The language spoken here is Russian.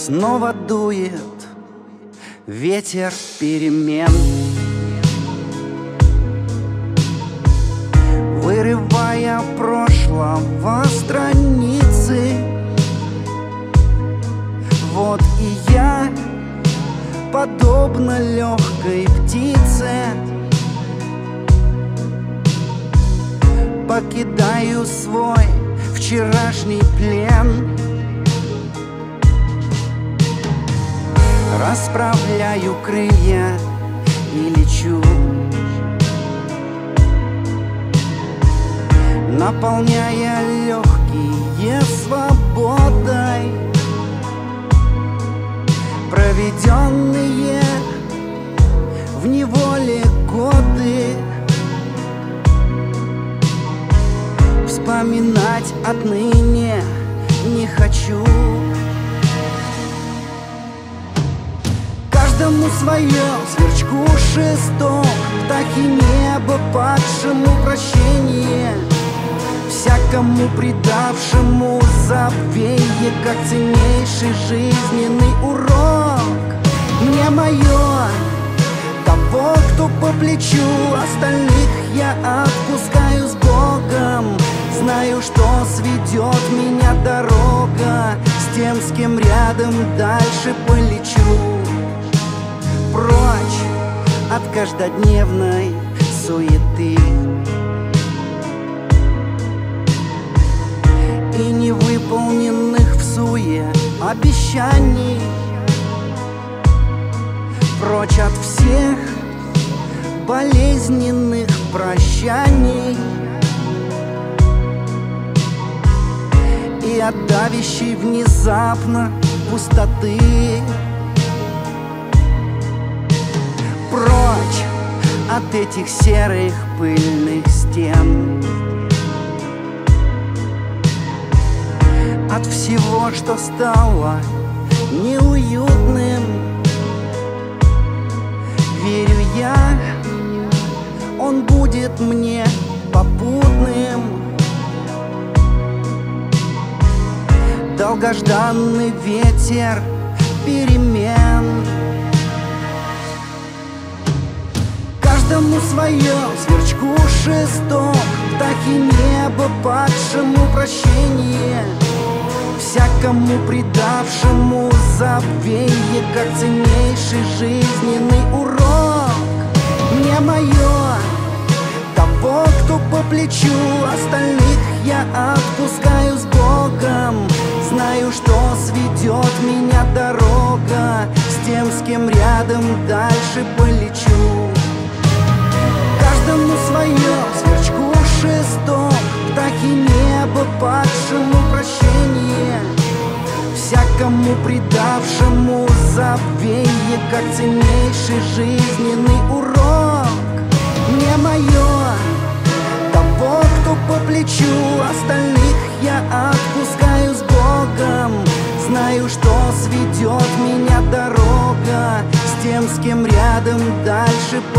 Снова дует ветер перемен, вырывая прошлого страницы. Вот и я, подобно легкой птице, покидаю свой вчерашний плен. Расправляю крылья и лечу, наполняя легкие свободой, проведенные в неволе годы. Вспоминать отныне не хочу. Каждому свое, сверчку шесток, птахи небо падшему прощение, всякому предавшему забвенье, как ценнейший жизненный урок. Мне мое, того, кто по плечу, остальных я отпускаю с Богом. Знаю, что сведет меня дорога с тем, с кем рядом дальше полечу. Прочь от каждодневной суеты и невыполненных всуе обещаний. Прочь от всех болезненных прощаний и от давящей внезапно пустоты. Прочь от этих серых пыльных стен, от всего, что стало неуютным. Верю я, он будет мне попутным. Долгожданный ветер перемен. Каждому свое, сверчку шесток, птахи небо падшему прощение, всякому предавшему забвенье, как ценнейший жизненный урок. Мне мое, того, кто по плечу, остальных я отпускаю с Богом. Знаю, что сведет меня дорога с тем, с кем рядом дальше полечу. Каждому свое, сверчку шесток, птахи небо падшему прощение, всякому предавшему забвенье, как ценнейший жизненный урок. Мне мое, того, кто по плечу, остальных я отпускаю с Богом. Знаю, что сведет меня дорога с тем, с кем рядом дальше